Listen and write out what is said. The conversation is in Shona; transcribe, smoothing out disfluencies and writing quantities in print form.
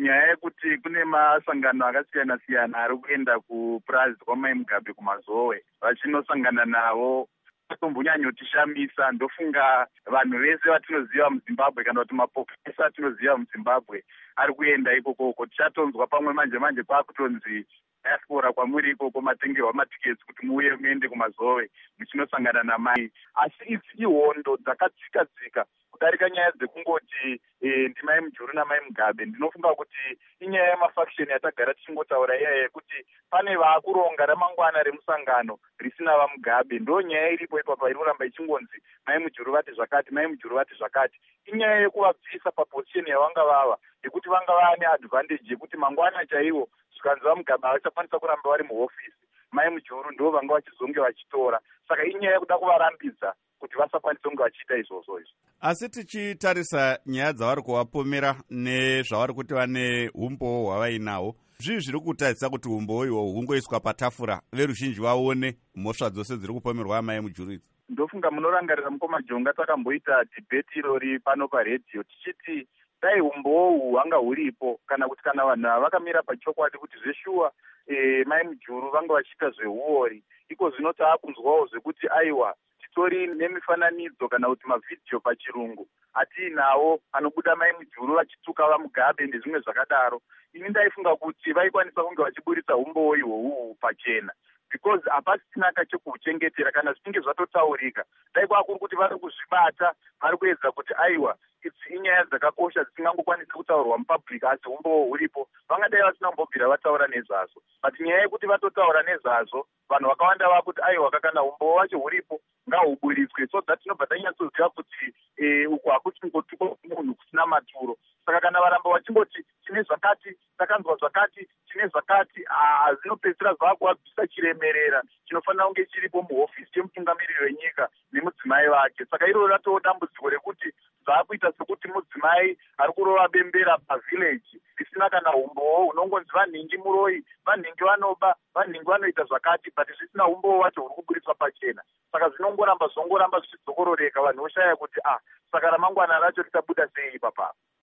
nyaya yekuti kune masangano akasiyana-siyana ari kuenda kupurazi kwamai Mugabe kumazowe vachinosangana navo atombonyanyotishamisa. Ndofunga vanhu vese vatinoziva muZimbabwe kana kuti mapopesa atinoziva muZimbabwe ari kuenda ikoko. Tichatonzwa pamwe manje kwakutonzi diaspora kwamuri ikoko matengerwa matiketsi kuti muuye muende kumazowe muchinosangana namai. Asi idzi ihondo dzakadzika kudarika nyaya dzekungoti ndimai Mujuru namai Mugabe. Ndinofunga kuti inyaya yemafakisheni yatagara tichingotaura iyaya yekuti pane vaakuronga ramangwana remusangano risina vaMugabe. Ndo nyaya iripo ipapa irikuramba ichingonzi mai Mujuru vati zvakati, mai Mujuru vati zvakati. Inyaya yekuvabvisa paposition yavanga vava, yekuti vanga vane advantage yekuti mangwana chaiwo zvikanzi vaMugabe havachakwanisa kuramba vari muhofisi. Mai Mujuru ndo vanga vachizonge vachitora. Saka inyaya yekuda kuvarambidza kuti vasakwanisa kunge vachiita izvozvo izvo. Asi tichitarisa nyaya dzavari kuvapomera nezvavari kuti vane umbowo hwavainahwo, zvii zviri kutadzisa kuti umbowo ihwo hungoiswa patafura veruzhinji vaone mhosva dzose dziri kupomerwa amai Mujuru idzi? Ndofunga munorangarira mukoma Jonga takamboita dhibheti irori pano paredhiyo tichiti dai umbowo hwanga huripo, kana kuti kana vanhu vakamira pachokwadi kuti zveshuwa mai Mujuru vanga vachiita zveuori, iko zvino taakunzwawo zvekuti aiwa titori nemifananidzo kana kuti mavhidhiyo pachirungu atiinawo anobuda mai Mujuru vachituka vaMugabe ndezvimwe zvakadaro. Ini ndaifunga kuti vaikwanisa kunge vachiburitsa umbowo ihwohwo pachena, because hapasina kachekuhuchengetera. Kana zvichinge zvatotaurika dai kwakuri kuti vari kuzvibata, vari kuedza kuti aiwa idzi inyaya dzakakosha dzisingangokwanisi kutaurwa mupabhuriki asi umbowo huripo, vangadai vasina kumbobvira vataura nezvazvo. But nyaya yekuti vatotaura nezvazvo, vanhu vakawanda vakuti aiwa kana umbowo wacho huripo ngahuburitswe, so that tinobva tanyatsoziva kuti uku hakuchingotukwa munhu kusina maturo. Saka kana varamba vachingoti tine zvakati, takanzwa zvakati, tine zvakati, zvinopedzisira zvakuvabvisa chiremerera chinofanira kunge chiripo muhofisi yemutungamiriri wenyika nemudzimai vake. Saka iroro ratoo dambudziko rekuti zvaakuita sekuti mudzimai ari kurova bembera pavhileji risina kana umbowo, unongonzi vanhingi muroi, vanhingi vanoba, vanhingi vanoita zvakati, but zvisina umbowo wacho huri kuburitswa pachena. Saka zvongoramba zvichidzokororeka, vanhu voshaya kuti saka ramangwana racho richabuda sei ipapa.